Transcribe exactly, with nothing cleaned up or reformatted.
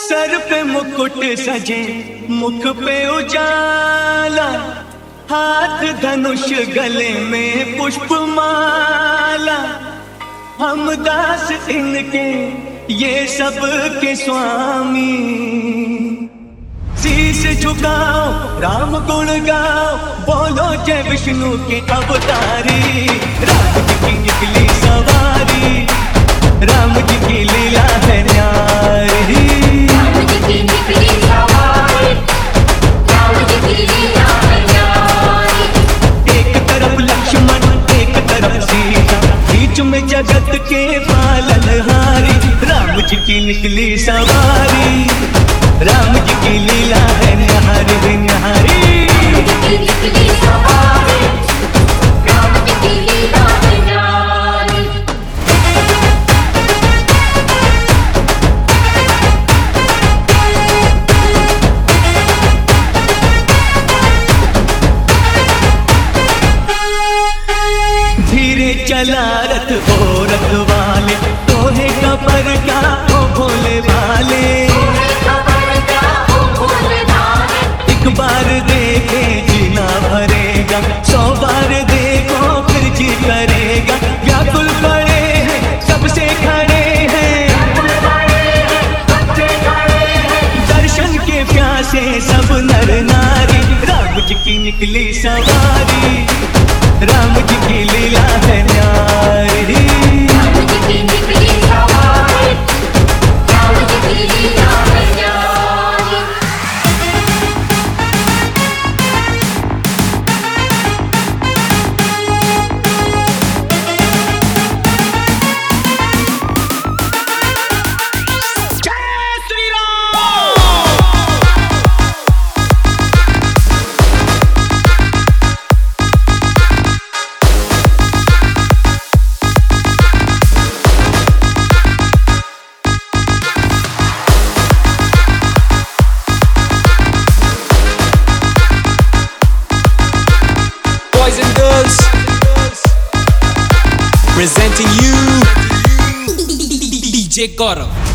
Sir पे मुकुट सजे, मुख पे उजाला, हाथ धनुष गले में पुष्पमाला। हम दास इनके ये सब के स्वामी, शीश झुकाओ राम गुण गाओ, बोलो जय विष्णु के अवतारी। राम जी की निकली सवारी, राम जी की लीला है न्यारी। राम जी की निकली सवारी, राम जी की लीला है न्यारी। एक तरफ लक्ष्मण एक तरफ सीता, बीच में जगत के पालनहारी। राम जी की निकली सवारी, राम जी की लीला है न्यारी न्यारी। राम जी की निकली सवारी, राम जी की लीला है न्यारी। धीरे चला रथ ओ रथ वाले, तोहे कबर का ओ भोले वाले। एक बार देखे जीना भरेगा, सौ बार देखो फिर जी करेगा। व्याकुल पड़े हैं सबसे खड़े हैं, दर्शन के प्यासे सब नर नारी। राम जी की निकली सवारी, राम जी की लीला है न्यारी। राम जी की निकली सवारी, राम जी की लीला है न्यारी। Boys and girls, presenting you D J Gaurav.